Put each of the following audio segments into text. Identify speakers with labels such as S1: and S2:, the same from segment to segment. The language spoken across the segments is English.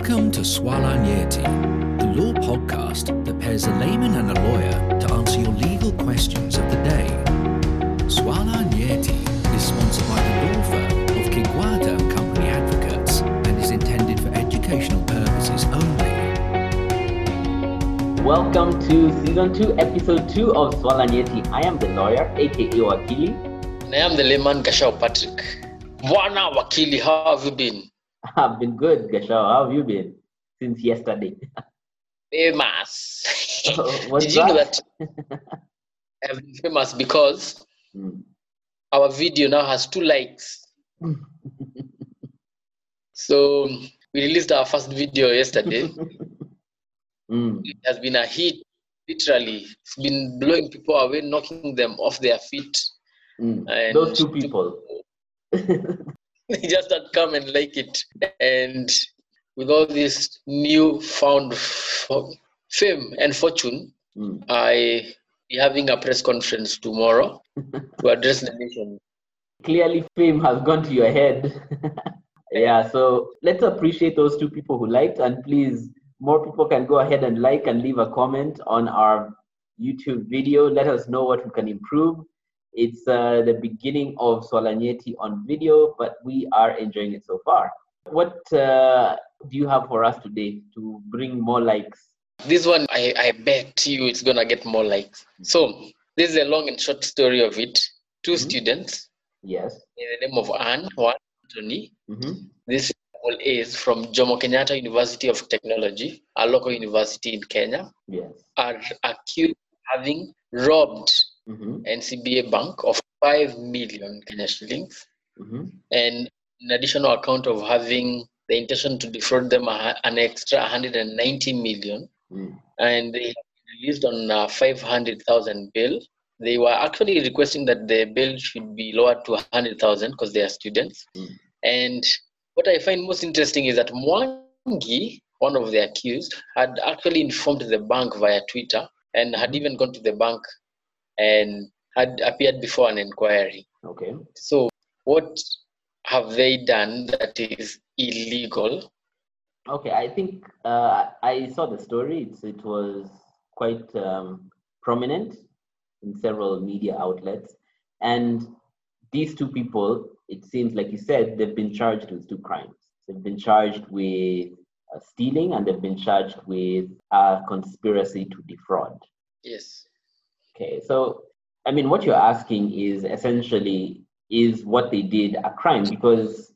S1: Welcome to Swala Nyeti, the law podcast that pairs a layman and a lawyer to answer your legal questions of the day. Swala Nyeti is sponsored by the law firm of Kigwada and Company Advocates and is intended for educational purposes only.
S2: Welcome to Season 2, Episode 2 of Swala Nyeti. I am the lawyer, aka Wakili.
S3: And I am the layman, Gashao Patrick. Bwana Wakili, how have you been?
S2: I've been good, Gashao. How have you been since yesterday?
S3: Famous.
S2: What's
S3: Did you know that I've been famous because our video now has 2 likes? So we released our first video yesterday. It has been a hit, literally. It's been blowing people away, knocking them off their feet.
S2: And those 2 people.
S3: They just had come and like it. And with all this new found fame and fortune, I be having a press conference tomorrow to address the nation.
S2: Clearly, fame has gone to your head. Yeah, so let's appreciate those 2 people who liked, and please, more people can go ahead and like and leave a comment on our YouTube video. Let us know what we can improve. It's the beginning of Swala Nyeti on video, but we are enjoying it so far. What do you have for us today to bring more likes?
S3: This one, I bet you it's going to get more likes. So this is a long and short story of it. 2 students.
S2: Yes.
S3: In the name of Anne, Anthony. This is from Jomo Kenyatta University of Technology, a local university in Kenya.
S2: Yes.
S3: Are accused of having robbed NCBA Bank of 5 million Kenya shillings, and an additional account of having the intention to defraud them an extra 190 million, and they have been released on a 500,000 bail. They were actually requesting that the bail should be lowered to 100,000 because they are students. And what I find most interesting is that Mwangi, one of the accused, had actually informed the bank via Twitter and had even gone to the bank and had appeared before an inquiry.
S2: Okay.
S3: So what have they done that is illegal?
S2: Okay, I think I saw the story. It was quite prominent in several media outlets. And these 2 people, it seems like you said, they've been charged with 2 crimes. They've been charged with stealing, and they've been charged with a conspiracy to defraud.
S3: Yes.
S2: Okay, so, I mean, what you're asking is essentially, is what they did a crime? Because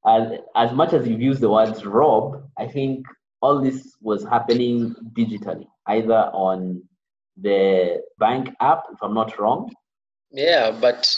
S2: as much as you've used the words rob, I think all this was happening digitally, either on the bank app, if I'm not wrong.
S3: Yeah, but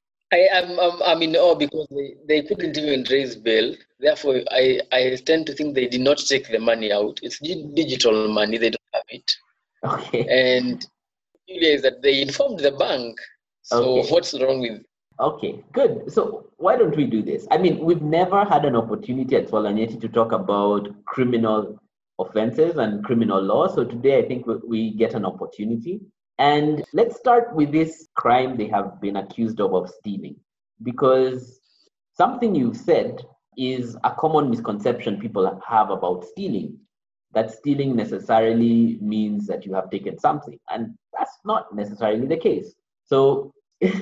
S3: I'm in awe because they couldn't even raise bail. Therefore, I tend to think they did not take the money out. It's digital money, they don't have it.
S2: Okay.
S3: And is that they informed the bank. So What's wrong with?
S2: Okay, good. So why don't we do this? I mean, we've never had an opportunity at Swala Nyeti to talk about criminal offenses and criminal law. So today I think we get an opportunity. And let's start with this crime they have been accused of stealing. Because something you've said is a common misconception people have about stealing. That stealing necessarily means that you have taken something. And that's not necessarily the case. So
S3: if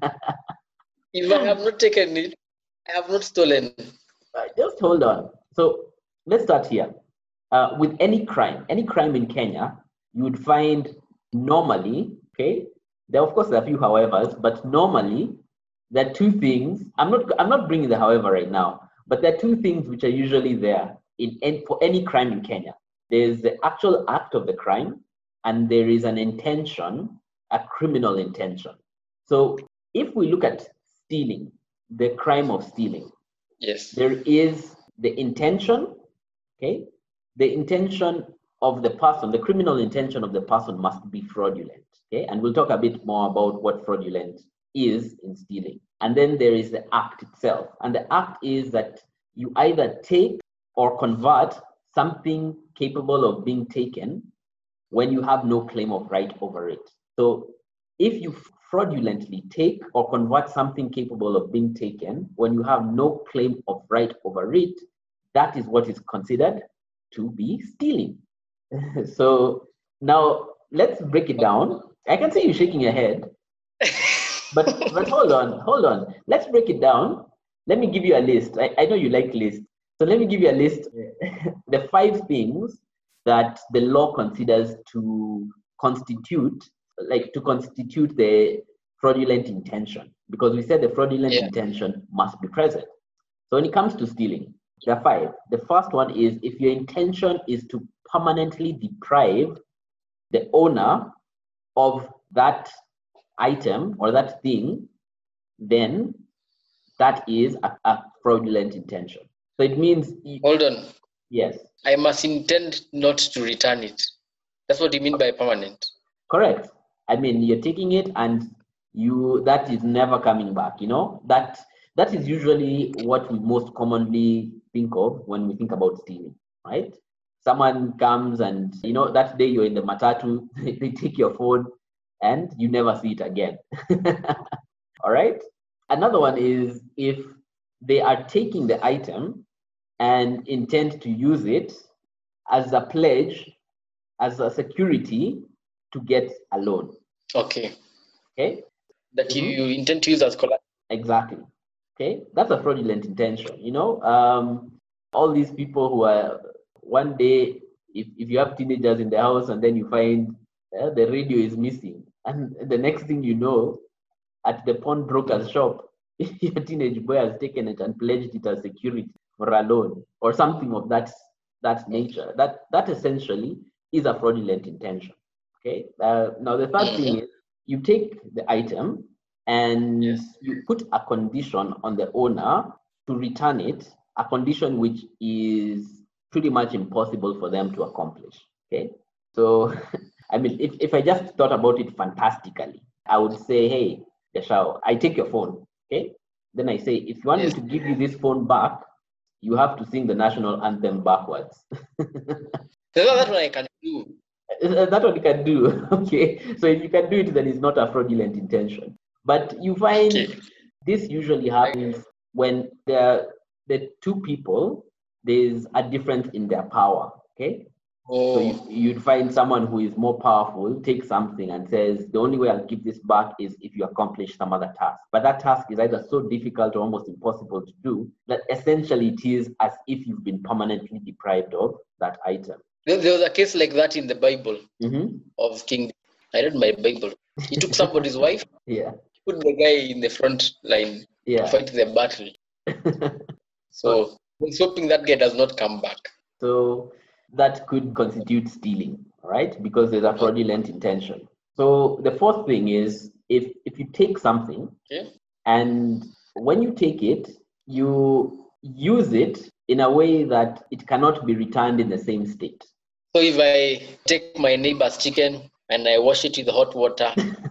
S3: I have not taken it, I have not stolen.
S2: Just hold on. So let's start here. With any crime in Kenya, you would find normally, okay, there of course there are a few howevers, but normally there are 2 things. I'm not bringing the however right now, but there are 2 things which are usually there for any crime in Kenya. There's the actual act of the crime, and there is an intention, a criminal intention. So if we look at stealing, the crime of stealing,
S3: yes,
S2: there is the intention, okay? The intention of the person, the criminal intention of the person must be fraudulent, okay? And we'll talk a bit more about what fraudulent is in stealing. And then there is the act itself. And the act is that you either take or convert something capable of being taken when you have no claim of right over it. So if you fraudulently take or convert something capable of being taken when you have no claim of right over it, that is what is considered to be stealing. So now let's break it down. I can see you shaking your head, but hold on. Let's break it down. Let me give you a list. I know you like lists. So let me give you a list. The 5 things that the law considers to constitute the fraudulent intention, because we said the fraudulent intention must be present. So when it comes to stealing, there are 5. The first one is if your intention is to permanently deprive the owner of that item or that thing, then that is a fraudulent intention. So it means...
S3: Hold on.
S2: Yes.
S3: I must intend not to return it. That's what you mean by permanent.
S2: Correct. I mean, you're taking it and that is never coming back, That is usually what we most commonly think of when we think about stealing, right? Someone comes and, that day you're in the matatu, they take your phone and you never see it again. All right? Another one is if they are taking the item and intend to use it as a pledge, as a security to get a loan.
S3: Okay. That
S2: Mm-hmm.
S3: you intend to use as collateral.
S2: Exactly. Okay, that's a fraudulent intention. All these people who are one day, if you have teenagers in the house and then you find the radio is missing, and the next thing you know, at the pawnbroker's shop, your teenage boy has taken it and pledged it as security for a loan or something of that nature. That essentially is a fraudulent intention. Okay. Now the third thing is you take the item and you put a condition on the owner to return it, a condition which is pretty much impossible for them to accomplish. Okay. So, I mean, if I just thought about it fantastically, I would say, hey, Gashao, I take your phone. Okay. Then I say, if you want me to give you this phone back, you have to sing the national anthem backwards.
S3: That's what I can do.
S2: That's what you can do. Okay. So if you can do it, then it's not a fraudulent intention. But you find this usually happens when the 2 people, there's a difference in their power. Okay. So you'd find someone who is more powerful take something and says, the only way I'll give this back is if you accomplish some other task. But that task is either so difficult or almost impossible to do that essentially it is as if you've been permanently deprived of that item.
S3: There was a case like that in the Bible of King. I read my Bible. He took somebody's wife.
S2: Yeah.
S3: Put the guy in the front line to fight the battle. So he's hoping that guy does not come back.
S2: So that could constitute stealing, right? Because there's a fraudulent intention. So the fourth thing is if you take something and when you take it, you use it in a way that it cannot be returned in the same state.
S3: So if I take my neighbor's chicken and I wash it with hot water,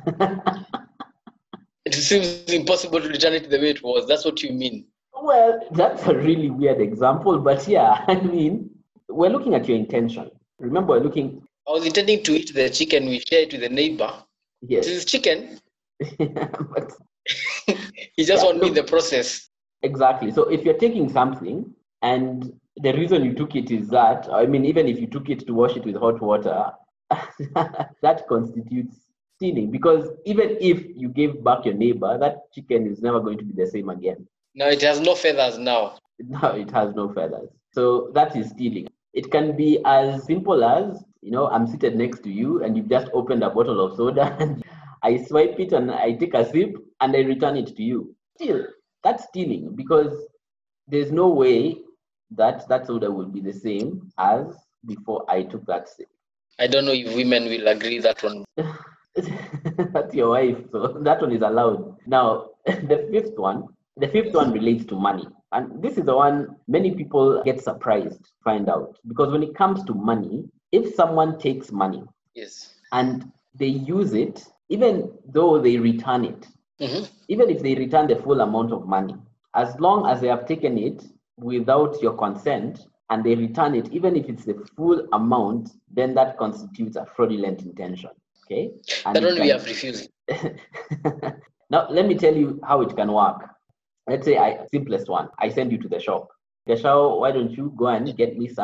S3: it seems impossible to return it the way it was. That's what you mean.
S2: Well, that's a really weird example, but yeah, I mean, we're looking at your intention. Remember, I
S3: was intending to eat the chicken. We share it with the neighbor.
S2: Yes.
S3: This is chicken.
S2: But
S3: he just wants me in the process.
S2: Exactly. So if you're taking something and the reason you took it is that, I mean, even if you took it to wash it with hot water, that constitutes stealing, because even if you gave back your neighbor, that chicken is never going to be the same again.
S3: No, it has no feathers now.
S2: No, it has no feathers. So that is stealing. It can be as simple as, I'm seated next to you and you've just opened a bottle of soda and I swipe it and I take a sip and I return it to you. Still, that's stealing, because there's no way that soda would be the same as before I took that sip.
S3: I don't know if women will agree that one.
S2: That's your wife, so that one is allowed. Now, the fifth one relates to money. And this is the one many people get surprised to find out. Because when it comes to money, if someone takes money and they use it, even though they return it, even if they return the full amount of money, as long as they have taken it without your consent and they return it, even if it's the full amount, then that constitutes a fraudulent intention. Okay? And
S3: that one we have refused.
S2: Now, let me tell you how it can work. Let's say, simplest one, I send you to the shop. Gashao, why don't you go and get me some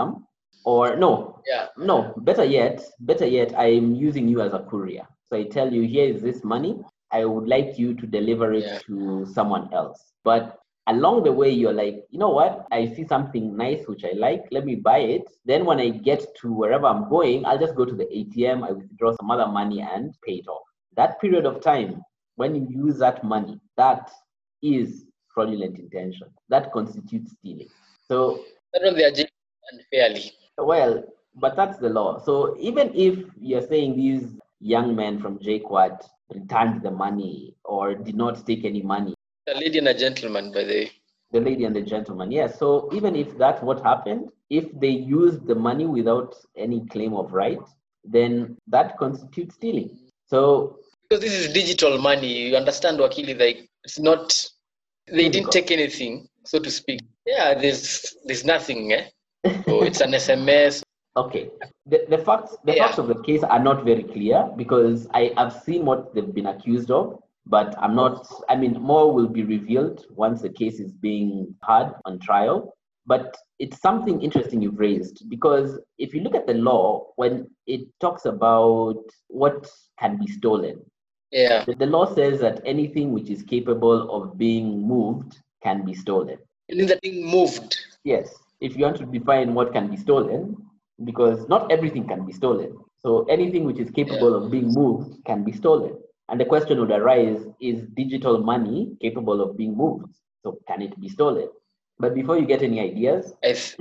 S2: Or no,
S3: Yeah.
S2: no, better yet, I'm using you as a courier. So I tell you, here is this money. I would like you to deliver it to someone else. But along the way, you're like, you know what? I see something nice which I like. Let me buy it. Then when I get to wherever I'm going, I'll just go to the ATM. I withdraw some other money and pay it off. That period of time, when you use that money, that is fraudulent intention. That constitutes stealing. So
S3: that was the agenda unfairly.
S2: Well, but that's the law. So even if you're saying these young men from JKUAT returned the money or did not take any money.
S3: A lady and a gentleman, by the way.
S2: The lady and the gentleman, yes. So even if that's what happened, if they used the money without any claim of right, then that constitutes stealing. So
S3: because this is digital money, you understand, Wakili, like it's not, they didn't take anything, so to speak. Yeah, there's nothing, So it's an SMS.
S2: Okay. The facts of the case are not very clear because I have seen what they've been accused of, but more will be revealed once the case is being heard on trial. But it's something interesting you've raised because if you look at the law, when it talks about what can be stolen, the law says that anything which is capable of being moved can be stolen.
S3: And that being moved?
S2: Yes. If you want to define what can be stolen, because not everything can be stolen. So anything which is capable of being moved can be stolen. And the question would arise, is digital money capable of being moved? So can it be stolen? But before you get any ideas,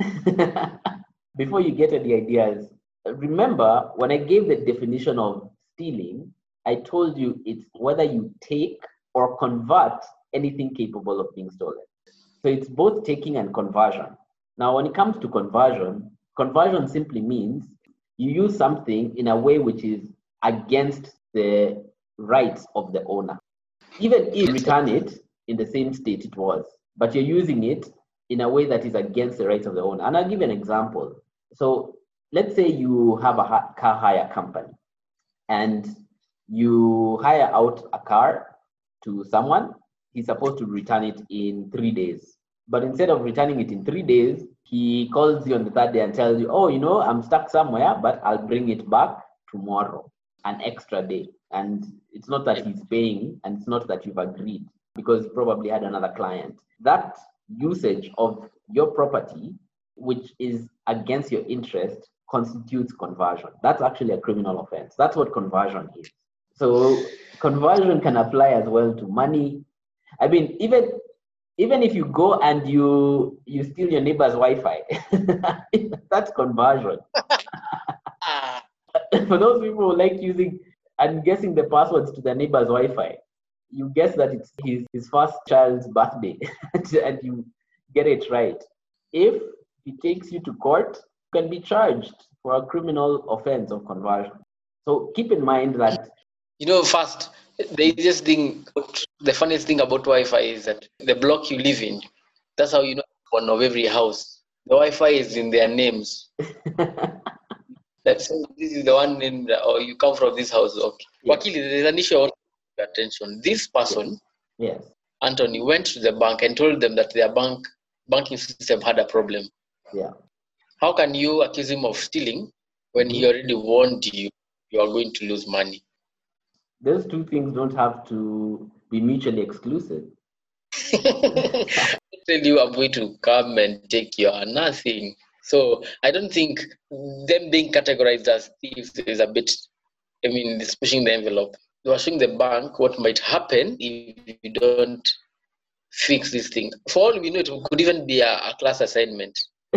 S2: remember when I gave the definition of stealing, I told you it's whether you take or convert anything capable of being stolen. So it's both taking and conversion. Now, when it comes to conversion simply means you use something in a way which is against the rights of the owner. Even if you return it in the same state it was, but you're using it in a way that is against the rights of the owner. And I'll give you an example. So let's say you have a car hire company and you hire out a car to someone. He's supposed to return it in 3 days. But instead of returning it in 3 days, he calls you on the third day and tells you, I'm stuck somewhere, but I'll bring it back tomorrow, an extra day. And it's not that he's paying, and it's not that you've agreed, because you probably had another client. That usage of your property, which is against your interest, constitutes conversion. That's actually a criminal offense. That's what conversion is. So conversion can apply as well to money. I mean, even if you go and you steal your neighbor's Wi-Fi, that's conversion. For those people who like using and guessing the passwords to their neighbor's Wi-Fi, you guess that it's his first child's birthday and you get it right. If he takes you to court, you can be charged for a criminal offense of conversion. So keep in mind that...
S3: First, the funniest thing about Wi-Fi is that the block you live in, that's how you know one of every house. The Wi-Fi is in their names. That's this is the one name, or you come from this house. Okay. Yes. Wakili, there's an issue I want to pay attention. This person,
S2: yes,
S3: Anthony, went to the bank and told them that their banking system had a problem.
S2: Yeah.
S3: How can you accuse him of stealing when he already warned you are going to lose money?
S2: Those two things don't have to be mutually exclusive.
S3: I tell you, I'm going to come and take your nothing. So I don't think them being categorized as thieves is a bit, it's pushing the envelope. They are showing the bank what might happen if you don't fix this thing. For all we know, it could even be a class assignment.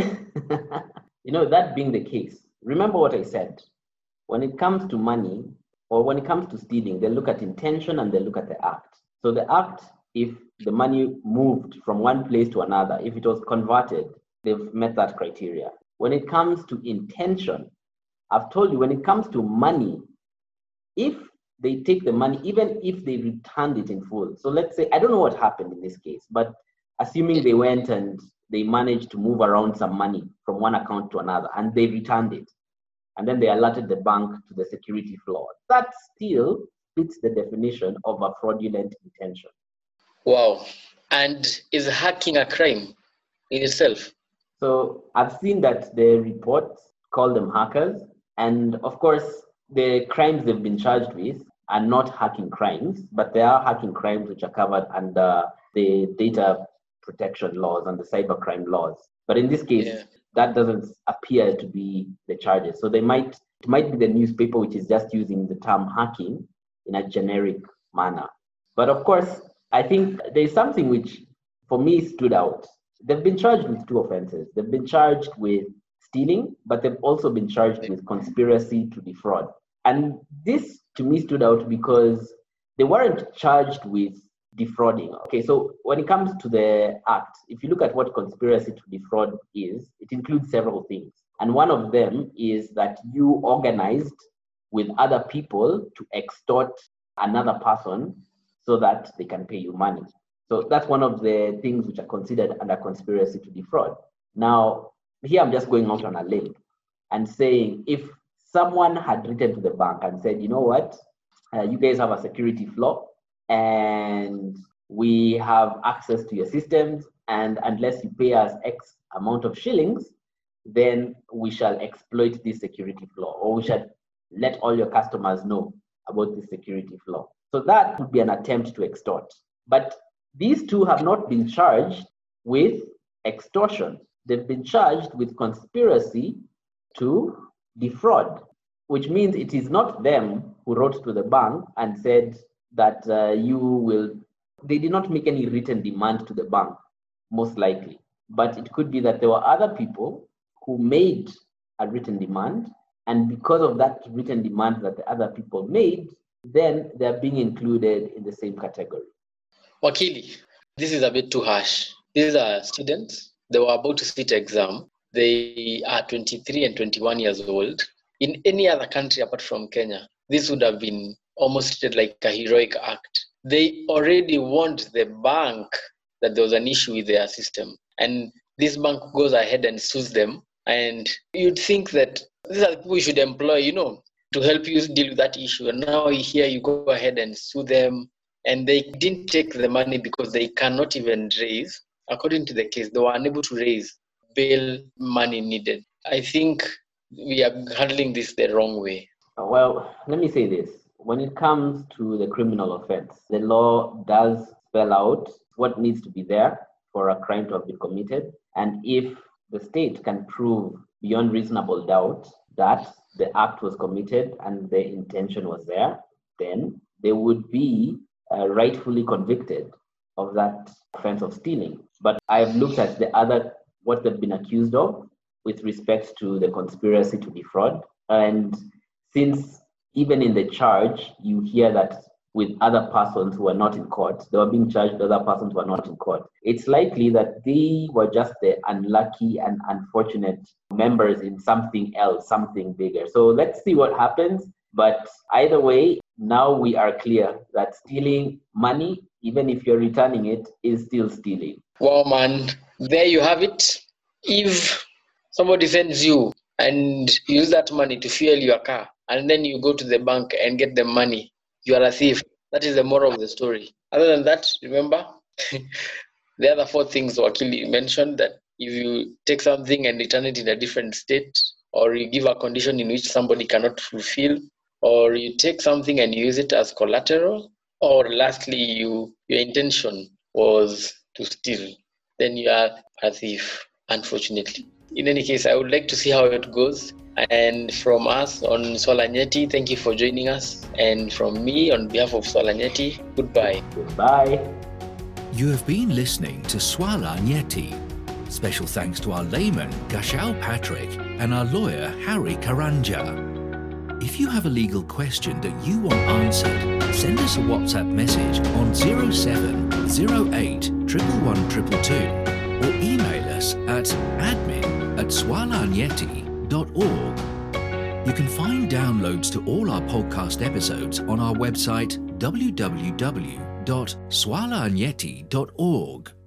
S2: That being the case, remember what I said. When it comes to money, or when it comes to stealing, they look at intention and they look at the act. So the act, if the money moved from one place to another, if it was converted, they've met that criteria. When it comes to intention, I've told you, when it comes to money, if they take the money, even if they returned it in full. So let's say, I don't know what happened in this case, but assuming they went and they managed to move around some money from one account to another and they returned it, and then they alerted the bank to the security flaw, that still fits the definition of a fraudulent intention.
S3: Wow. And is hacking a crime in itself?
S2: So I've seen that the reports call them hackers. And of course, the crimes they've been charged with are not hacking crimes, but they are hacking crimes which are covered under the data protection laws and the cybercrime laws. But in this case, that doesn't appear to be the charges. So it might be the newspaper which is just using the term hacking in a generic manner. But of course, I think there's something which for me stood out. They've been charged with 2 offenses. They've been charged with stealing, but they've also been charged with conspiracy to defraud. And this to me stood out because they weren't charged with defrauding. Okay, so when it comes to the act, if you look at what conspiracy to defraud is, it includes several things. And one of them is that you organized with other people to extort another person so that they can pay you money. So that's one of the things which are considered under conspiracy to defraud. Now, here I'm just going out on a limb and saying if someone had written to the bank and said, you know what, you guys have a security flaw and we have access to your systems, and unless you pay us X amount of shillings, then we shall exploit this security flaw, or we shall let all your customers know about this security flaw. So that would be an attempt to extort. But these two have not been charged with extortion. They've been charged with conspiracy to defraud, which means it is not them who wrote to the bank and said that they did not make any written demand to the bank, most likely. But it could be that there were other people who made a written demand, and because of that written demand that the other people made, then they're being included in the same category.
S3: Wakili, this is a bit too harsh. These are students. They were about to sit exam. They are 23 and 21 years old. In any other country apart from Kenya, this would have been almost treated like a heroic act. They already warned the bank that there was an issue with their system. And this bank goes ahead and sues them. And you'd think that these are people we should employ, to help you deal with that issue. And now here you go ahead and sue them. And they didn't take the money because they cannot even raise. According to the case, they were unable to raise bail money needed. I think we are handling this the wrong way.
S2: Well, let me say this. When it comes to the criminal offense, the law does spell out what needs to be there for a crime to have been committed. And if the state can prove beyond reasonable doubt that the act was committed and the intention was there, then they would be rightfully convicted of that offense of stealing. But I've looked at what they've been accused of with respect to the conspiracy to defraud. And since even in the charge, you hear that with other persons who are not in court, they were being charged with other persons who are not in court. It's likely that they were just the unlucky and unfortunate members in something else, something bigger. So let's see what happens. But either way, now we are clear that stealing money, even if you're returning it, is still stealing.
S3: Wow, man. There you have it. If somebody sends you and you use that money to fuel your car, and then you go to the bank and get the money, you are a thief. That is the moral of the story. Other than that, remember, the other 4 things Wakili mentioned, that if you take something and return it in a different state, or you give a condition in which somebody cannot fulfill, or you take something and use it as collateral, or lastly, your intention was to steal, then you are a thief, unfortunately. In any case, I would like to see how it goes. And from us on Swala Nyeti, thank you for joining us. And from me, on behalf of Swala Nyeti, goodbye.
S2: Goodbye.
S1: You have been listening to Swala Nyeti. Special thanks to our layman, Gashal Patrick, and our lawyer, Harry Karanja. If you have a legal question that you want answered, send us a WhatsApp message on 0708 111 222 or email us at admin@swalanyeti.org. You can find downloads to all our podcast episodes on our website www.swalanyeti.org.